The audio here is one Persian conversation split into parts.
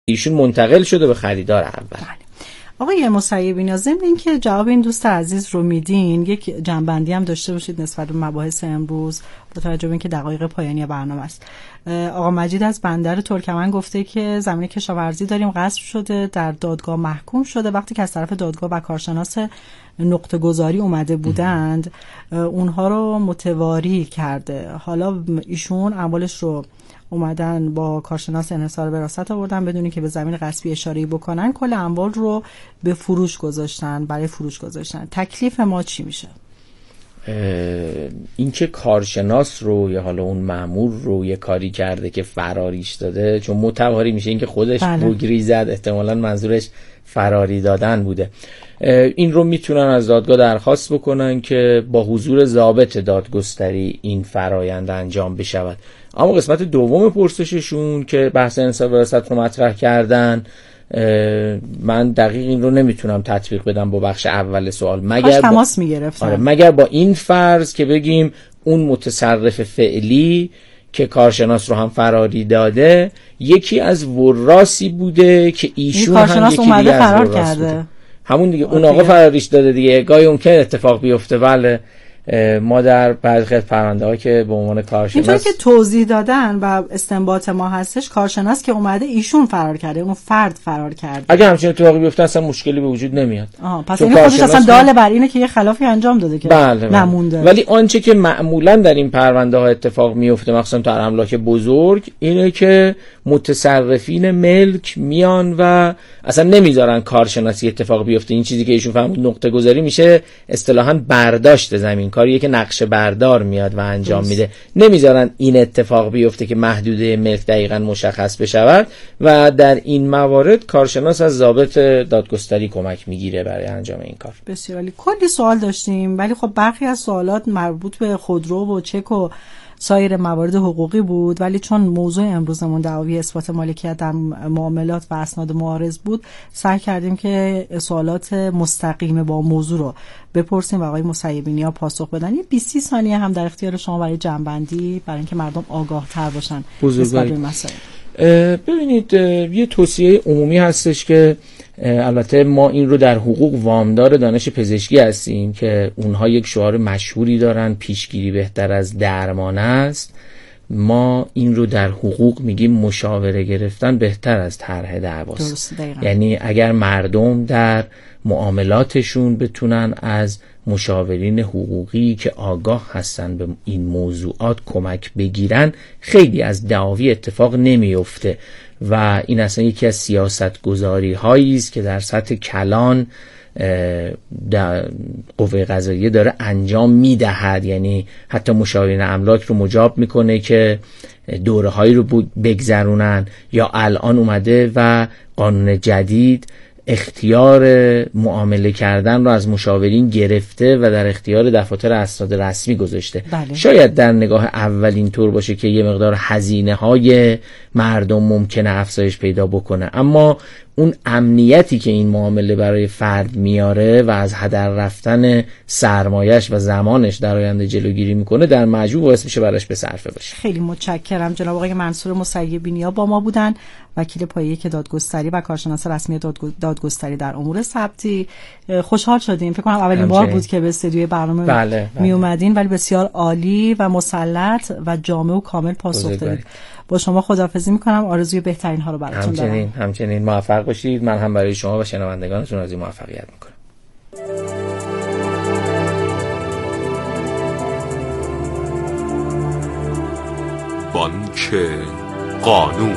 ایشون منتقل شده به خریدار اول. آقای مسیبی، ضمن اینکه جواب این دوست عزیز رو میدین، یک جنبندی هم داشته باشید نسبت به مباحث امروز با توجه به اینکه دقایق پایانی برنامه است. آقا مجید از بندر ترکمن گفته که زمین کشاورزی داریم غصب شده، در دادگاه محکوم شده. وقتی که از طرف دادگاه و کارشناس نقطه گذاری اومده بودند اونها رو متواری کرده. حالا ایشون اموالش رو اومدن با کارشناس انحصار وراثت آوردن بدون اینکه به زمین غصبی اشاره‌ای بکنن، کل اموال رو به فروش گذاشتن، برای فروش گذاشتن. تکلیف ما چی میشه؟ این که کارشناس رو یا حالا اون مأمور رو یه کاری کرده که فراریش داده، چون متواری میشه این که خودش بگری زد، احتمالاً منظورش فراری دادن بوده. این رو میتونن از دادگاه درخواست بکنن که با حضور ضابط دادگستری این فرایند انجام بشود. اما قسمت دوم پرسششون که بحث انحصار وراثت رو مطرح کردن، من دقیق این رو نمیتونم تطبیق بدم با بخش اول سوال، مگر تماس میگرفتن. مگر با این فرض که بگیم اون متصرف فعلی که کارشناس رو هم فراری داده یکی از وراثی بوده که ایشون هم یکی دیگه فرار کرده بوده. همون دیگه اون آقا فراریش داده دیگه. گاهی ممکنه اتفاق بیفته. بله، ما در بعضی از پرونده‌ها که به عنوان کارشناس اینطور که توضیح دادن و استنباط ما هستش، کارشناس که اومده ایشون فرار کرده، اون فرد فرار کرده. اگه همچین اتفاقی بیفته اصلا مشکلی به وجود نمیاد. پس این خودش اصلا داله بر اینه که یه خلافی انجام داده که نمونده. ولی آنچه که معمولا در این پرونده‌ها اتفاق میفته مخصوصا در املاک بزرگ اینه که متصرفین ملک میان و اصلا نمیذارن کارشناسی اتفاق بیفته. این چیزی که ایشون فرمود نقطه گذاری میشه اصطلاحاً برداشت زمین، کاریه که نقشه بردار میاد و انجام میده. نمیذارن این اتفاق بیفته که محدوده ملک دقیقاً مشخص بشود و در این موارد کارشناس از ضابط دادگستری کمک میگیره برای انجام این کار. بسیار عالی. کلی سوال داشتیم ولی خب برخی از سوالات مربوط به خودرو و چک و سایر موارد حقوقی بود، ولی چون موضوع امروزمون دعاوی اثبات مالکیت در معاملات و اسناد معارض بود، سعی کردیم که سوالات مستقیم با موضوع رو بپرسیم و آقای مسیبینیا پاسخ بدن. یه 20 ثانیه هم در اختیار شما برای جنبندی، برای اینکه مردم آگاه تر باشن نسبت به مسائل. ببینید، یه توصیه عمومی هستش که البته ما این رو در حقوق وامدار دانش پزشکی هستیم که اونها یک شعار مشهوری دارن، پیشگیری بهتر از درمان است. ما این رو در حقوق میگیم مشاوره گرفتن بهتر از طرح دعواست. یعنی اگر مردم در معاملاتشون بتونن از مشاورین حقوقی که آگاه هستن به این موضوعات کمک بگیرن، خیلی از دعاوی اتفاق نمیفته و این اصلا یکی از سیاست گذاری هایی است که در سطح کلان قوه قضاییه داره انجام میدهد. یعنی حتی مشاورین املاک رو مجاب میکنه که دوره هایی رو بگذرونن، یا الان اومده و قانون جدید اختیار معامله کردن رو از مشاورین گرفته و در اختیار دفاتر اسناد رسمی گذاشته. بله. شاید در نگاه اول اینطور باشه که یه مقدار هزینه های مردم ممکنه افزایش پیدا بکنه، اما اون امنیتی که این معامله برای فرد میاره و از هدر رفتن سرمایش و زمانش در آینده جلوگیری میکنه، در مجموع باعث میشه براش به صرفه باشه. خیلی متشکرم. جناب آقای منصور مسیبینیا با ما بودن، وکیل پایه که دادگستری و کارشناس رسمی دادگستری در امور ثبتی. خوشحال شدیم، فکر کنم اولین بار بود که به استودیوی برنامه می اومدین، ولی بسیار عالی و مسلط و جامع و کامل پاسخ دادید. با شما خداحافظی میکنم، آرزوی بهترین ها رو براتون دارم. همچنین موفق باشید. من هم برای شما و شنوندگانتون آرزوی موفقیت میکنم. بانک قانون.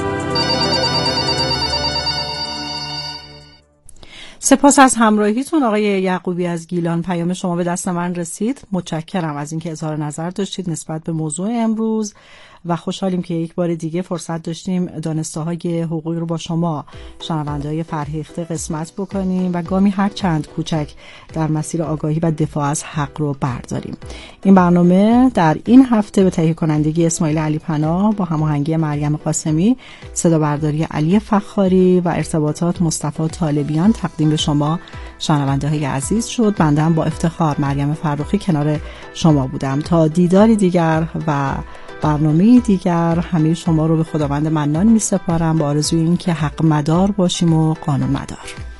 سپاس از همراهیتون آقای یعقوبی از گیلان. پیام شما به دست من رسید. متشکرم از اینکه اظهار نظر داشتید نسبت به موضوع امروز و خوشحالیم که یک بار دیگه فرصت داشتیم دانسته‌های حقوقی رو با شما شنونده‌های فرهیخته قسمت بکنیم و گامی هر چند کوچک در مسیر آگاهی و دفاع از حق رو برداریم. این برنامه در این هفته به تهیه کنندگی اسماعیل علی پناه با هماهنگی مریم قاسمی، صدا برداری علی فخاری و ارتباطات مصطفی طالبیان تقدیم به شما شنونده‌های عزیز شد. بنده هم با افتخار مریم فرخی کنار شما بودم. تا دیداری دیگر و برنامه دیگر همه شما رو به خداوند منان می سپارم با آرزوی این که حق مدار باشیم و قانون مدار.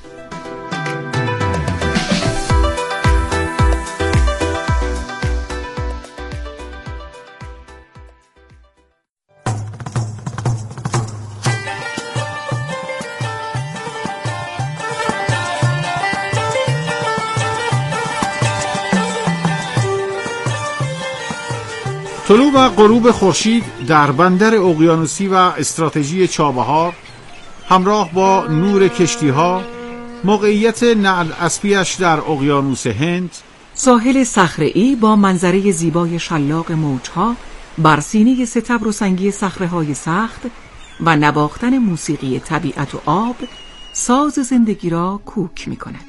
طلوع و غروب خورشید در بندر اقیانوسی و استراتژی چابهار همراه با نور کشتی‌ها، موقعیت نعل اسبیش در اقیانوس هند، ساحل صخره‌ای با منظره زیبای شلاق موجها بر سینه ستبر و سنگی صخره‌های سخت و نواختن موسیقی طبیعت و آب ساز زندگی را کوک می‌کند.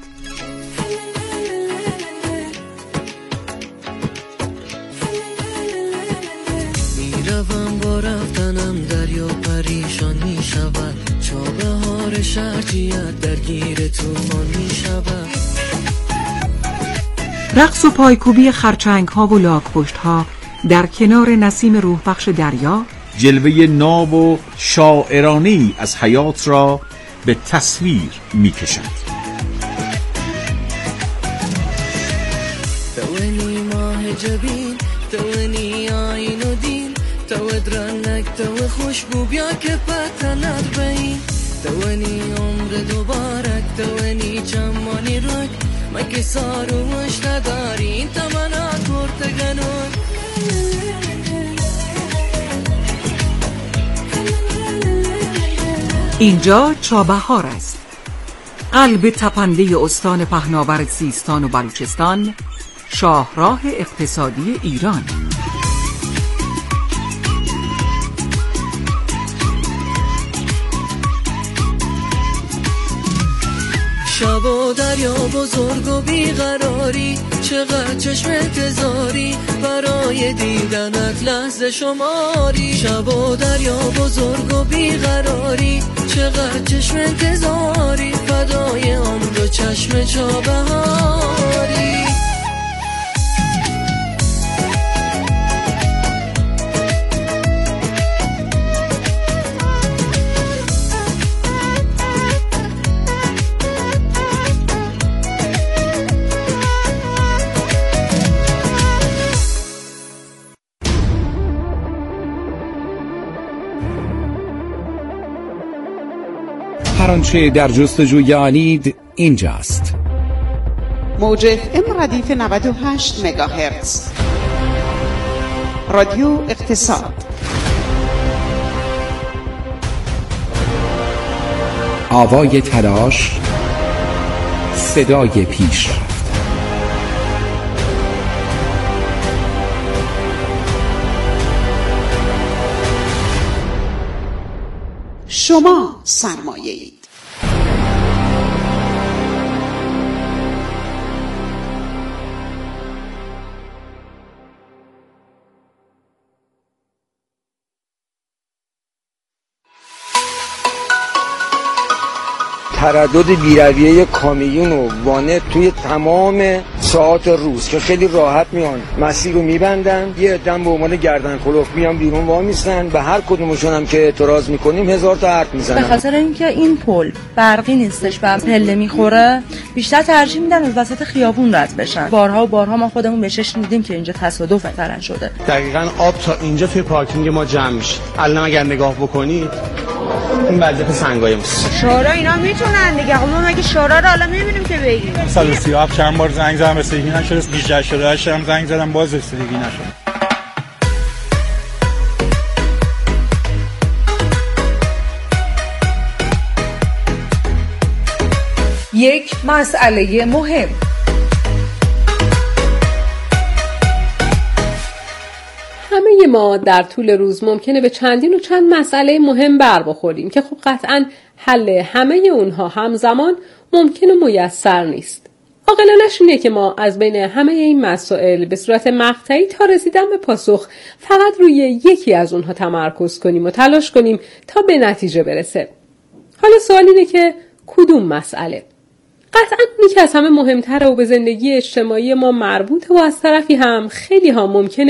میروم با رفتنم دریا پریشان میشود، چابهار شرجیت درگیر طوفان میشود. رقص و پایکوبی خرچنگ ها و لاک پشت ها در کنار نسیم روح بخش دریا جلوه ناب و شاعرانه‌ای از حیات را به تصویر می‌کشد. توانی ماه جبین، توانی آین و دین، تو درنک، تو خوشبو بیا که پتنت بین، توانی عمر دوبارک، توانی چمانی رک، مگه سارو مش نداری این تمنا کرتگنون. اینجا چابهار است، قلب تپنده استان پهناور سیستان و بلوچستان، شاهراه اقتصادی ایران. شب و دریا بزرگ و بیقراری، چقدر چشم انتظاری برای دیدنت لحظه شماری. شب و دریا بزرگ و بیقراری، چقدر چشم انتظاری فدای عمر و چشم چابهاری. هر آنچه در جستجوی آنید اینجاست. موج FM ردیف 98 مگاهرتز، رادیو اقتصاد. آوای تلاش، صدای پیشرفت. شما سرمایه اید. تردد بیرویه کامیون و وانت توی تمام ساعات روز که خیلی راحت میان مسیر رو میبندن، یه عده‌ام به عنوان گردن کلوف میان بیرون وامیستن، به هر کدومشون هم که اعتراض میکنیم هزار تا حرف میزنن. به خاطر اینکه این پل برقی نیستش و پله میخوره بیشتر ترجیح میدن از وسط خیابون رد بشن. بارها و بارها ما خودمون به چشم دیدیم که اینجا تصادف مثلا شده. دقیقاً آب تا اینجا توی پارکینگ ما جمع میشه. الان اگر نگاه بکنید این وضعیت سنگای ماست. شورا اینا میتونن دیگه، خب ما مگه شورا رو الان میبینیم که بگیم. 137 چند بار زنگ زدم رسیدگی نشد، 18 شده هم زنگ زدم باز رسیدگی نشد. یک مسئله مهم. همه ما در طول روز ممکنه به چندین و چند مسئله مهم بر بخوریم که خب قطعاً حل همه اونها همزمان ممکن و میسر نیست. عاقلانه‌اش اینه که ما از بین همه این مسائل به صورت مقطعی تا رسیدن به پاسخ فقط روی یکی از اونها تمرکز کنیم و تلاش کنیم تا به نتیجه برسه. حالا سوال اینه که کدوم مسئله؟ قطعاً اونی که از همه مهمتره و به زندگی اجتماعی ما مربوطه و از طرفی هم خیلی ها ممکنه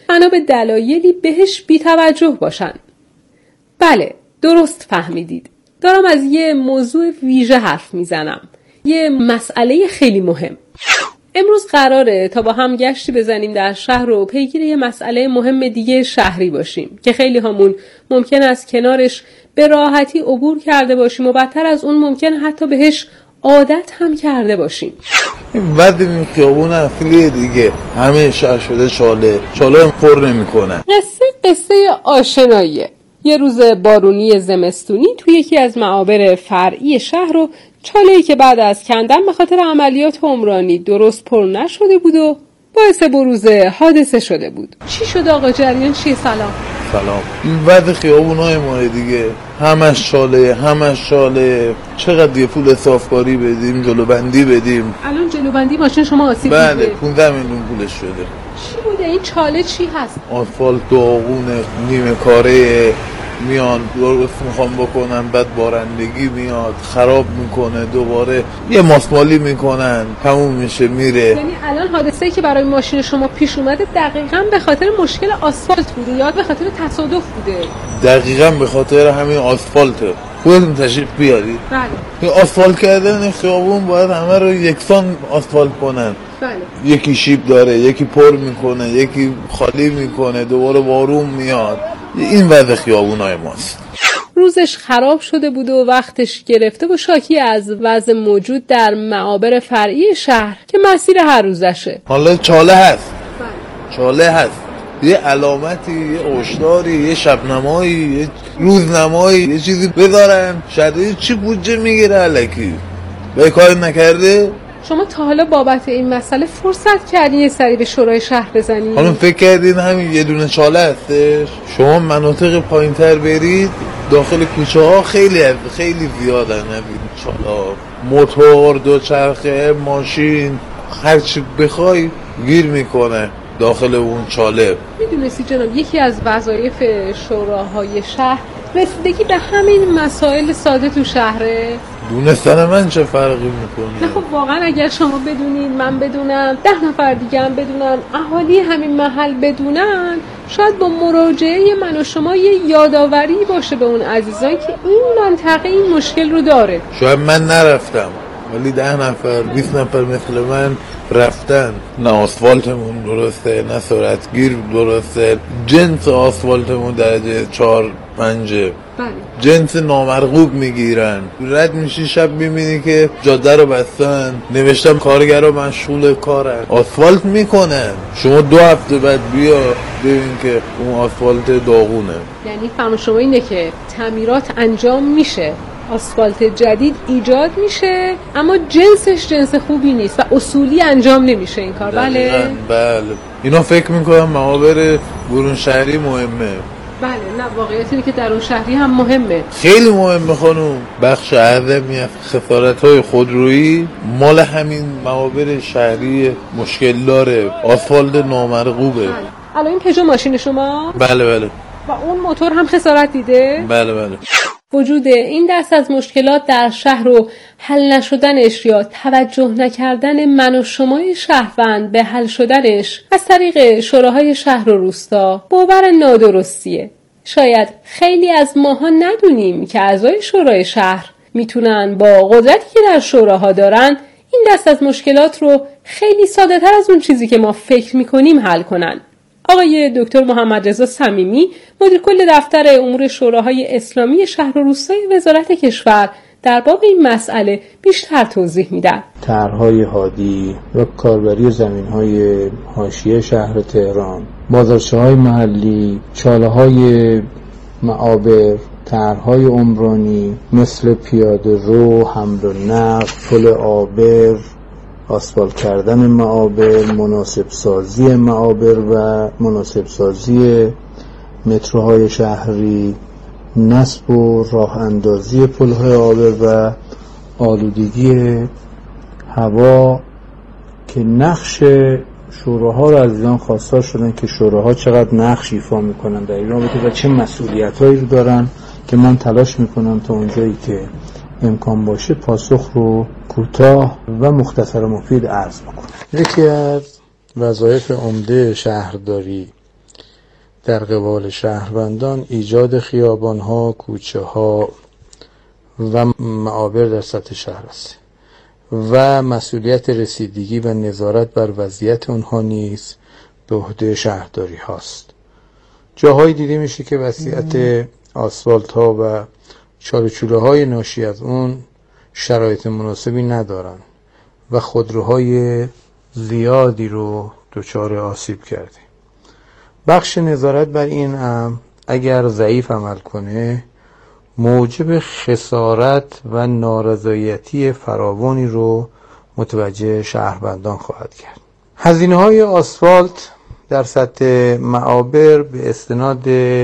بنا به دلایلی بهش بی‌توجه باشن. بله، درست فهمیدید. دارم از یه موضوع ویژه حرف میزنم. یه مسئله خیلی مهم. امروز قراره تا با هم گشتی بزنیم در شهر و پیگیر یه مسئله مهم دیگه شهری باشیم که خیلی همون ممکن است کنارش به راحتی عبور کرده باشیم و بدتر از اون ممکن حتی بهش عادت هم کرده باشیم. بعد این خیابون اصلی دیگه همه شهر شده چاله هم پر نمی کنن. قصه آشناییه. یه روز بارونی زمستونی توی یکی از معابر فرعی شهر و چاله‌ای که بعد از کندن به خاطر عملیات عمرانی درست پر نشده بود و باعث بروز حادثه شده بود. چی شد آقا؟ جریان چیه؟ سلام. بعد خیابونای ما دیگه همش چاله. چقدر یه پول صافکاری بدیم، جلوبندی بدیم. الان جلوبندی ماشین شما آسیب دیده؟ بله 15 میلیون پولش شده. چی بوده این چاله؟ چی هست؟ آسفالت داغونه، نیمه کاره، میان درست میخوام بکنن، بعد بارندگی میاد خراب میکنه، دوباره یه ماسمالی میکنن، تموم میشه میره. یعنی الان حادثه‌ای که برای ماشین شما پیش اومده دقیقاً به خاطر مشکل آسفالت بوده یا به خاطر تصادف بوده؟ دقیقاً به خاطر همین آسفالته. خودتون تشریف بیارید. بله. آسفالت کردن خیابون باید همه رو یکسان آسفالت کنن. بله. یکی شیب داره، یکی پر میکنه، یکی خالی میکنه، دوباره بارون میاد. این وضع خیابونای ماست. روزش خراب شده بود و وقتش گرفته و شاکی از وضع موجود در معابر فرعی شهر که مسیر هر روزشه. حالا چاله هست. یه علامتی، یه هشداری، یه شبنمایی، یه روزنمایی، یه چیزی بذارن. شهرداری چی بودجه میگیره الکی؟ به کار نکرده؟ شما تا حالا بابت این مسئله فرصت کردین یه سری به شورای شهر بزنید؟ حالا فکر کردین همین یه دونه چاله هستش؟ شما مناطق پایین‌تر برید، داخل کوچه ها خیلی زیادن همین چاله. موتور، دوچرخه، ماشین، هر چی بخوای گیر میکنه داخل اون چاله. میدونستی جناب یکی از وظایف شوراهای شهر رسیدگی به همین مسائل ساده تو شهره؟ دونستن من چه فرقی میکنه؟ نه خب واقعا اگر شما بدونید، من بدونم، 10 نفر دیگه هم بدونن، اهالی همین محل بدونن، شاید با مراجعه من و شما یه یادآوری باشه به اون عزیزانی که این منطقه این مشکل رو داره. شاید من نرفتم ولی 10 نفر 20 نفر مثل من رفتن. نه آسفالتمون درسته، نه سرعتگیر درسته، جنس آسفالتمون درجه 4-5. جنس نامرغوب میگیرن. رد میشی شب میبینی که جاده رو بستن، نوشتم کارگرا مشغول کارن، آسفالت میکنن. شما 2 هفته بعد بیا ببین که اون آسفالت داغونه. یعنی فرمان شما اینه که تعمیرات انجام میشه، آسفالت جدید ایجاد میشه، اما جنسش جنس خوبی نیست و اصولی انجام نمیشه این کار. بله. اینا فکر میکنم معابر برون شهری مهمه. بله، نه واقعیت اینه که در اون شهری هم مهمه. خیلی مهمه خانوم. بخش اعظمی از خسارت‌های خودرویی مال همین معابر شهری مشکل داره. آسفالت نامرغوبه. بله. الان این پژو ماشین شما؟ بله. و اون موتور هم خسارت دیده؟ بله. وجود این دست از مشکلات در شهر و حل نشدنش یا توجه نکردن من و شمای شهروند به حل شدنش از طریق شوراهای شهر و روستا باور نادرستیه. شاید خیلی از ماها ندونیم که اعضای شورای شهر میتونن با قدرتی که در شوراها دارن این دست از مشکلات رو خیلی ساده تر از اون چیزی که ما فکر میکنیم حل کنن. آقای دکتر محمد رضا صمیمی، مدیر کل دفتر امور شوراهای اسلامی شهر و روستای وزارت کشور، در باب این مسئله بیشتر توضیح میدن. طرح‌های هادی و کاربری زمین‌های حاشیه شهر تهران، بازارچه‌های محلی، چاله‌های معابر، طرح‌های عمرانی مثل پیاده رو، حمل و نقل، پل عابر، آسفالت کردن معابر، مناسب سازی معابر و مناسب سازی متروهای شهری، نصب و راه اندازی پل‌های عابر و آلودگی هوا که نقش شوراها رو از ایران خواستار شدن که شوراها چقدر نقش ایفا میکنن در این رابطه و چه مسئولیتایی رو دارن که من تلاش میکنم تا اونجایی که امکان باشه پاسخ رو کوتاه و مختصر و مفید عرض بکنم. یکی از وظایف عمده شهرداری در قبال شهروندان ایجاد خیابان‌ها، کوچه‌ها و معابر در سطح شهر است و مسئولیت رسیدگی و نظارت بر وضعیت اونها نیز به عهده شهرداری هاست. جاهایی دیده میشه که وضعیت آسفالت ها و چاله‌چوله های ناشی از اون شرایط مناسبی ندارن و خودروهای زیادی رو دچار آسیب کرده. بخش نظارت بر این اگر ضعیف عمل کنه موجب خسارت و نارضایتی فراوانی رو متوجه شهروندان خواهد کرد. هزینه‌های آسفالت در سطح معابر به استناد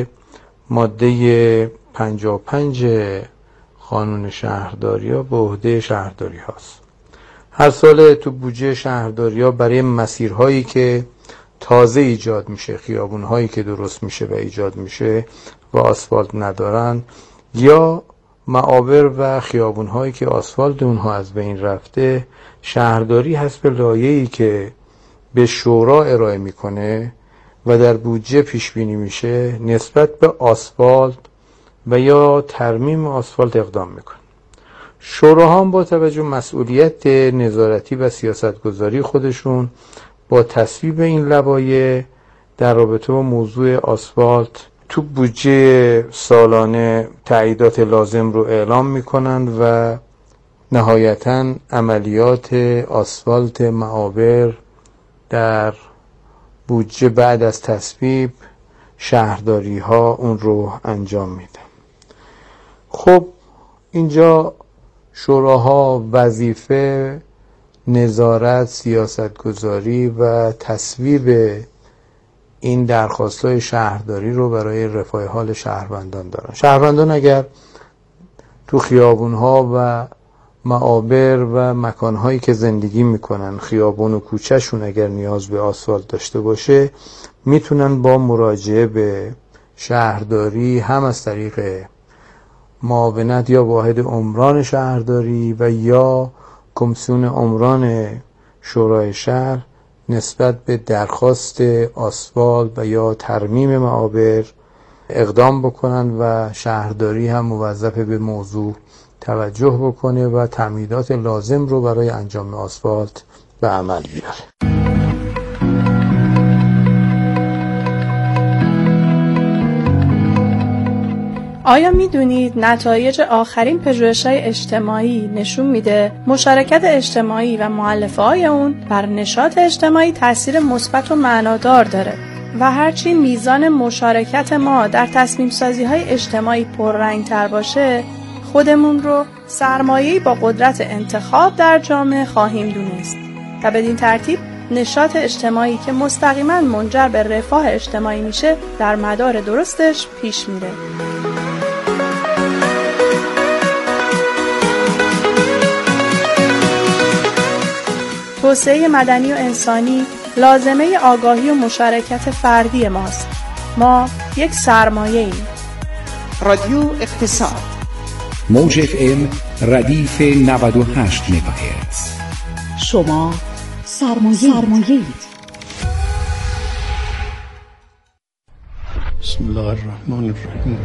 ماده 55 قانون شهرداری‌ها به عهده شهرداری هاست. هر سال تو بودجه شهرداری‌ها برای مسیرهایی که تازه ایجاد میشه، خیابون‌هایی که درست میشه و ایجاد میشه و آسفالت ندارن، یا معابر و خیابون‌هایی که آسفالت اونها از بین رفته، شهرداری حسب لایحه‌ای که به شورا ارائه میکنه و در بودجه پیش بینی میشه نسبت به آسفالت و یا ترمیم آسفالت اقدام میکنه. شوراها هم با توجه مسئولیت نظارتی و سیاستگذاری خودشون با تصویب این لوایح در رابطه با موضوع آسفالت تو بودجه سالانه تعهیدات لازم رو اعلام میکنند و نهایتاً عملیات آسفالت معابر در بودجه بعد از تصویب شهرداری ها اون رو انجام میدن. خب اینجا شوراها وظیفه نظارت، سیاستگذاری و تصویب این درخواست‌های شهرداری رو برای رفاه حال شهروندان دارن. شهروندان اگر تو خیابون‌ها و معابر و مکان‌هایی که زندگی میکنن، خیابون و کوچه‌شون اگر نیاز به آسفالت داشته باشه، میتونن با مراجعه به شهرداری هم از طریق معاونت یا واحد عمران شهرداری و یا کمیسیون عمران شورای شهر نسبت به درخواست آسفالت و یا ترمیم معابر اقدام بکنن و شهرداری هم موظف به موضوع توجه بکنه و تمهیدات لازم رو برای انجام آسفالت به عمل بیاره. آیا میدونید نتایج آخرین پژوهش‌های اجتماعی نشون میده مشارکت اجتماعی و مؤلفه‌های اون بر نشاط اجتماعی تأثیر مثبت و معنادار داره و هرچی میزان مشارکت ما در تصمیم سازی‌های اجتماعی پررنگ‌تر باشه، خودمون رو سرمایه‌ای با قدرت انتخاب در جامعه خواهیم دونست و بدین ترتیب نشاط اجتماعی که مستقیما منجر به رفاه اجتماعی میشه در مدار درستش پیش میره. توسعه مدنی و انسانی لازمه آگاهی و مشارکت فردی ماست. ما یک سرمایه ایم. رادیو اقتصاد موج FM ردیف 98 مگاهرتز. شما سرمایه اید. بسم الله الرحمن الرحیم.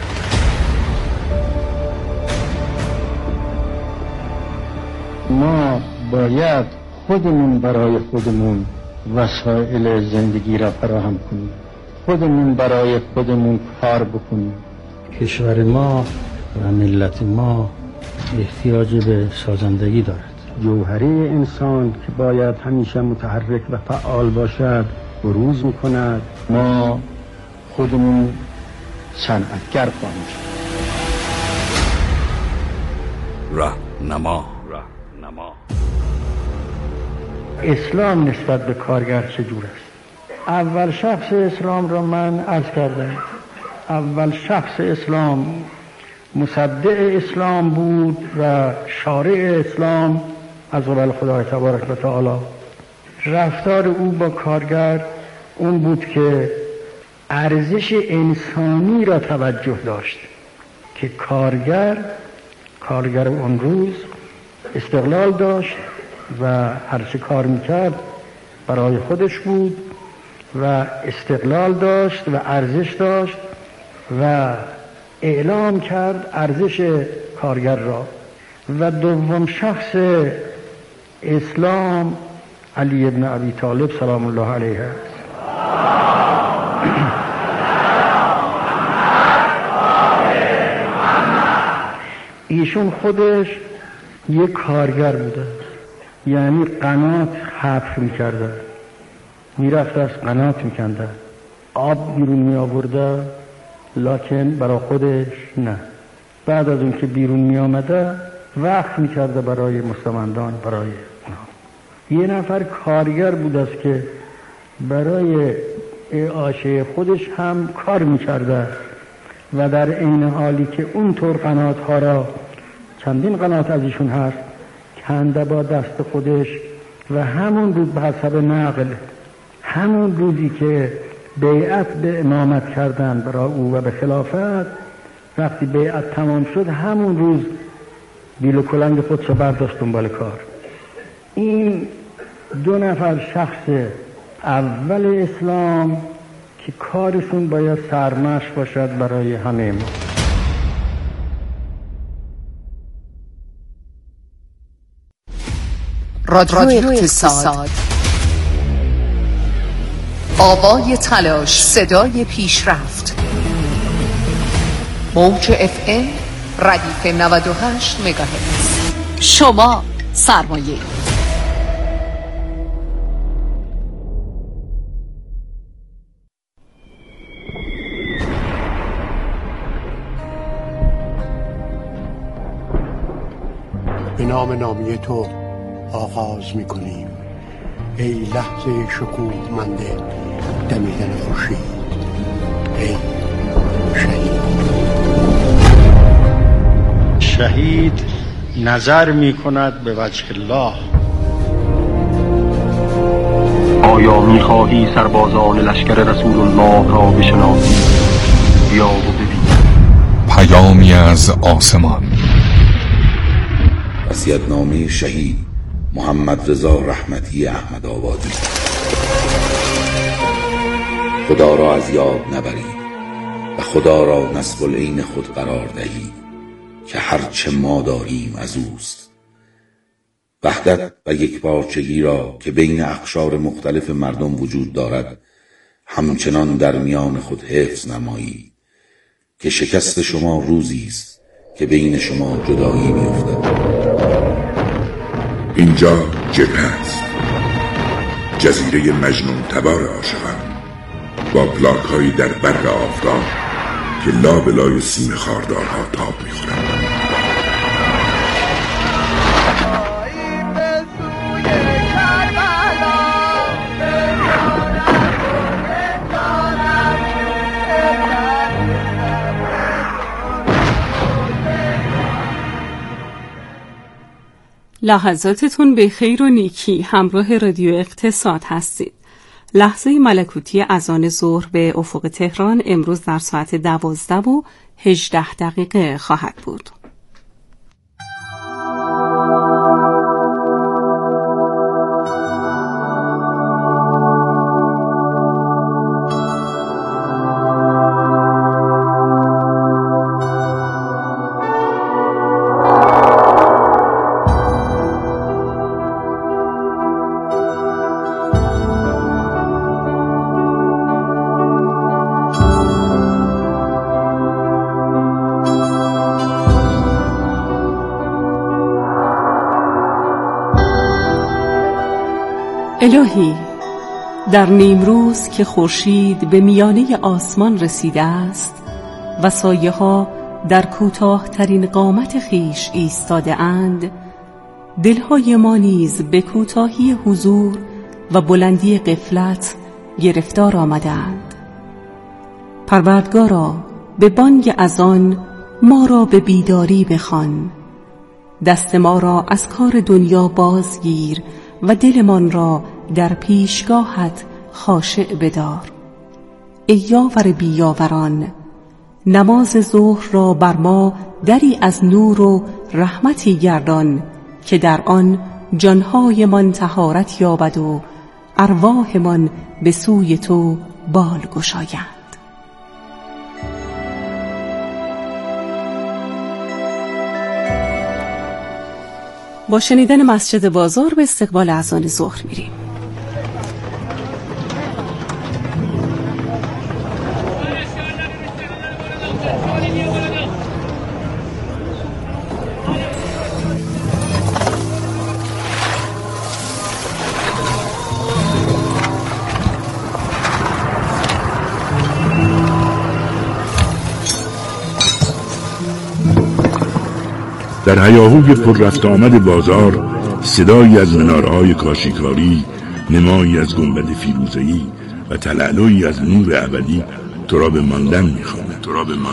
ما باید خودمون برای خودمون وسایل زندگی را فراهم کنیم، خودمون برای خودمون کار بکنیم. کشور ما و ملت ما احتیاج به سازندگی دارد. جوهره انسان که باید همیشه متحرک و فعال باشد بروز میکند. ما خودمون صنعتگر خواهیم شد. راهنما. اسلام نسبت به کارگر چجور است؟ اول شخص اسلام را من عرض کردم. اول شخص اسلام مصدع اسلام بود و شارع اسلام از قبل خدای تبارک و تعالی. رفتار او با کارگر اون بود که ارزش انسانی را توجه داشت که کارگر اون روز استقلال داشت و هر چه کار میکرد برای خودش بود و استقلال داشت و ارزش داشت و اعلام کرد ارزش کارگر را. و دوم شخص اسلام علی ابن ابی طالب سلام الله علیه است. ایشون خودش یک کارگر بوده، یعنی قنات حفر میکرده، میرفت از قنات میکنده، آب بیرون می آورده، لکن برای خودش نه. بعد از اون که بیرون می آمده وقت میکرده برای مستمندان، برای اونها. یه نفر کارگر بود است که برای اعاشه خودش هم کار میکرده و در این حالی که اونطور قنات ها را، چندین قنات از ایشون هست، کنده با دست خودش و همون روز به حسب نقل، همون روزی که بیعت به امامت کردن برای او و به خلافت، وقتی بیعت تمام شد همون روز بیل و کلنگ خودش برداشت دنبال کار. این دو نفر شخص اول اسلام که کارشون باید سرمشق باشد برای همه ما. رادیو اقتصاد، آوای تلاش، صدای پیشرفت. موج FM ردیف 98 مگاهرتز. شما سرمایه. به نام نامی تو آغاز می کنیم ای لحظه شکوهمنده دمیدن خورشید، ای شهید نظر می کند به وجه الله. آیا می خواهی سربازان لشکر رسول الله را بشناسی؟ بیا و ببین. پیامی از آسمان. وصیت‌نامه شهید محمد رضا رحمتی احمدآبادی. خدا را از یاد نبرید و خدا را نصب العین خود قرار دهید که هرچه ما داریم از اوست. وحدت و یکپارچگی را که بین اقشار مختلف مردم وجود دارد همچنان در میان خود حفظ نمایید که شکست شما روزی است که بین شما جدایی می‌افتد. اینجا جبهه است، جزیره مجنون تبار عاشقان، با پلاک هایی در برق آفتاب که لابلای سیم خاردارها تاب میخورند. لحظاتتون به خیر و نیکی. همراه رادیو اقتصاد هستید. لحظه ملکوتی اذان ظهر به افق تهران امروز در ساعت 12:18 خواهد بود. الهی، در نیمروز که خورشید به میانه آسمان رسیده است و سایه ها در کوتاه ترین قامت خیش ایستاده اند، دلهای ما نیز به کوتاهی حضور و بلندی غفلت گرفتار آمدند. پروردگارا، به بانگ اذان ما را به بیداری بخوان، دست ما را از کار دنیا بازگیر و دلمان را در پیشگاهت خاشع بدار. ای یاور بیاوران، نماز ظهر را بر ما دری از نور و رحمتی گردان که در آن جانهایمان طهارت یابد و ارواحمان به سوی تو بال گشایند. با شنیدن مسجد بازار به استقبال اذان ظهر میریم. در هیاهوی پر رفت آمد بازار صدایی از مناره‌های کاشیکاری، نمایی از گنبد فیروزه‌ای و تلالویی از نور ابدی تو را به ماندن می‌خواند.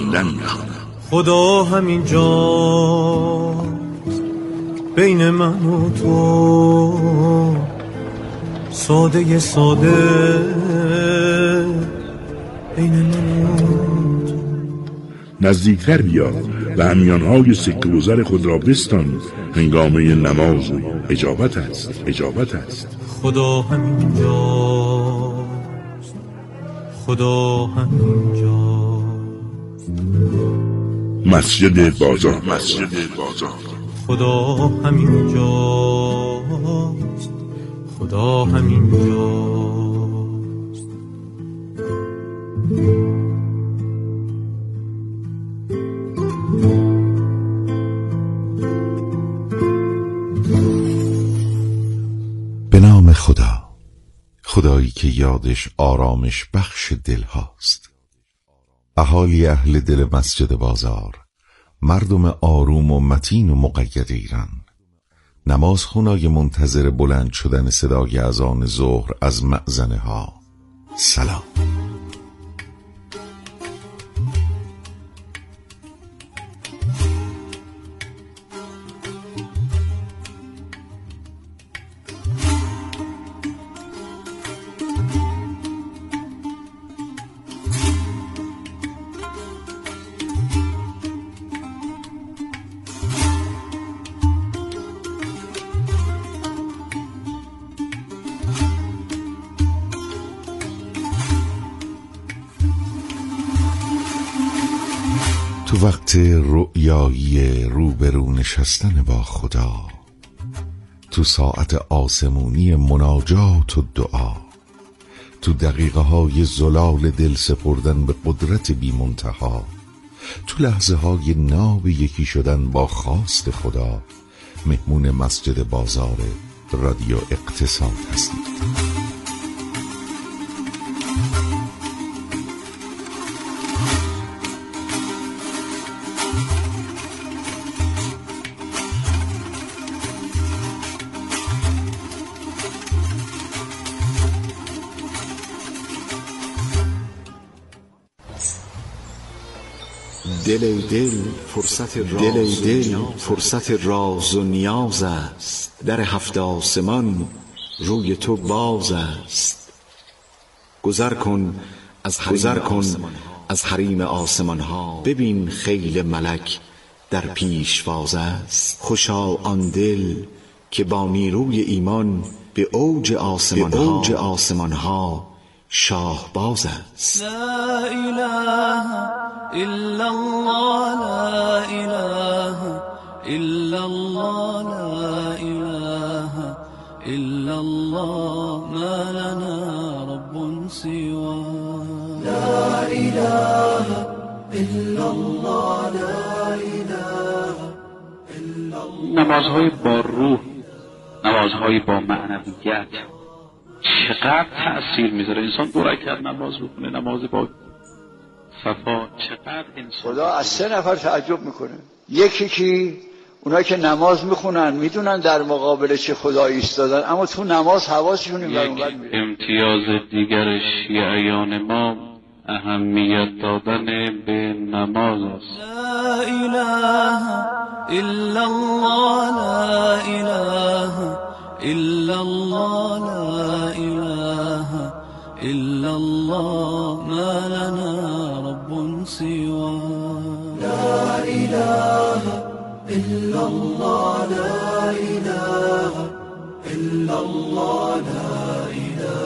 خدا همین جا بین من و تو، ساده بین من و تو. نزدیکتر بیا و همیانهای سکه و زر خود را بستان، هنگامه نماز و اجابت است. خدا همین جاست، خدا همین جاست. مسجد بازار. خدا همین جاست، خدا همین جاست. به نام خدا، خدایی که یادش آرامش بخش دل هاست. اهالی اهل دل مسجد بازار، مردم آروم و متین و مقید ایران، نماز خونای منتظر بلند شدن صدای اذان ظهر از مأذنه ها، سلام. تو وقت رؤیایی روبرو نشستن با خدا، تو ساعت آسمونی مناجات و دعا، تو دقیقه های زلال دل سپردن به قدرت بی منتها، تو لحظه های ناب یکی شدن با خواست خدا، مهمون مسجد بازار رادیو اقتصاد هستید. دل فرصت راز و نیاز است، در هفت آسمان روی تو باز است. گذر کن از حریم آسمان ها، ببین خیل ملک در پیشواز است. خوشا آن دل که با نیروی ایمان به اوج آسمان ها شاهباز است. لا اله الا الله، لا اله الا الله، لا اله الا الله، ما لنا رب سواه. لا اله الا الله، لا اله الا الله. نمازهای با روح، نمازهای با معنویت چقدر تأثیر میذاره. انسان 2 رکعت نماز بکنه، نماز با صفا، چقدر انسان. خدا از 3 نفر تعجب میکنه. یکی که اونایی که نماز میخونن میدونن در مقابل چه خدایی ایستادن، اما تو نماز حواسشون این ور اون ور میره. امتیاز دیگر شیعیان ما اهمیت دادن به نماز است. لا اله الا الله، لا اله الا الله، لا اله الا الله، ما لنا رب سواه. لا اله الا الله، لا اله الا الله، لا اله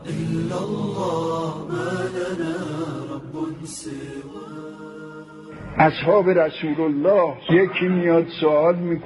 إلا الله ما لنا رب سواه. اصحاب رسول الله یکی میاد سوال میکنه